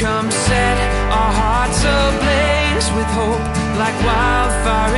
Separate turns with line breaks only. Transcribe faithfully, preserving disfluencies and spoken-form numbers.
Come set our hearts ablaze with hope, like wildfire